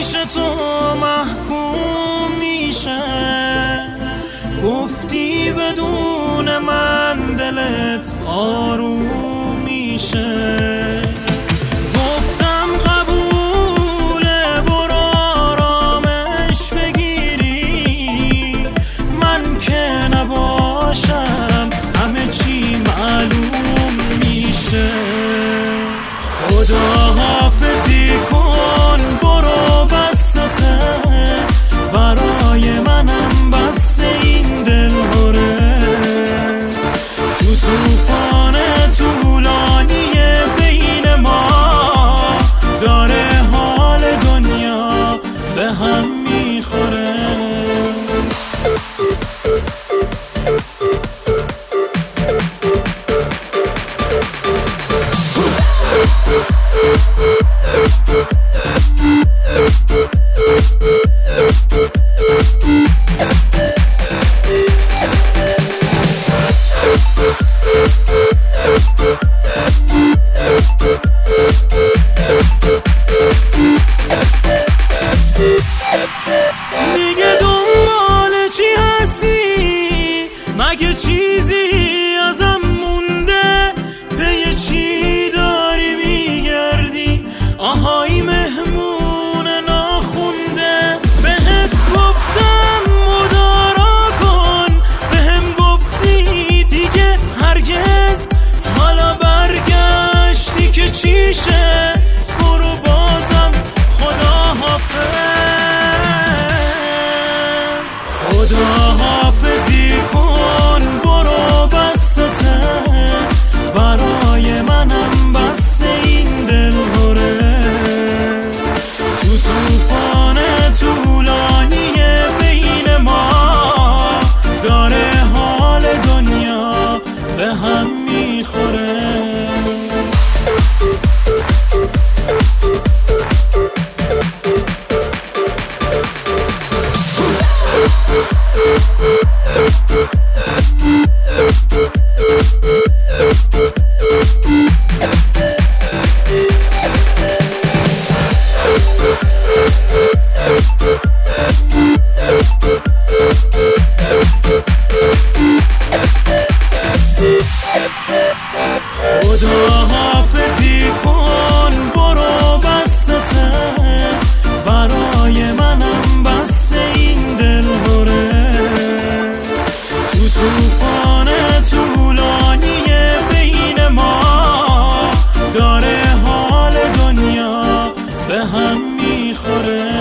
پیش تو محکوم میشه، گفتی بدون من دلت آروم میشه. گفتم قبوله، برو آرامش بگیری، من که نباشم همه چی معلوم میشه. خدا حافظی کن، برو بسته، برای منم بسته این دلهوره. تو طوفان طولانی بین ما، داره حال دنیا به هم میخوره. میگه دنبال چی هستی؟ مگه چیزی ازم مونده؟ پی چی داری میگردی؟ آهای مهمون ناخونده. بهت گفتم مدارا کن، بهم گفتی دیگه هرگز، حالا برگشتی که چیشه؟ برو بازم خدا حافظی کن، برو بسته، برای منم بسته این دلهوره. تو طوفان طولانی بین ما، داره حال دنیا به هم میخوره. خدا حافظی کن، برو بسته، برای منم بسته این دلهوره. تو طوفان طولانی بین ما، داره حال دنیا به هم میخوره.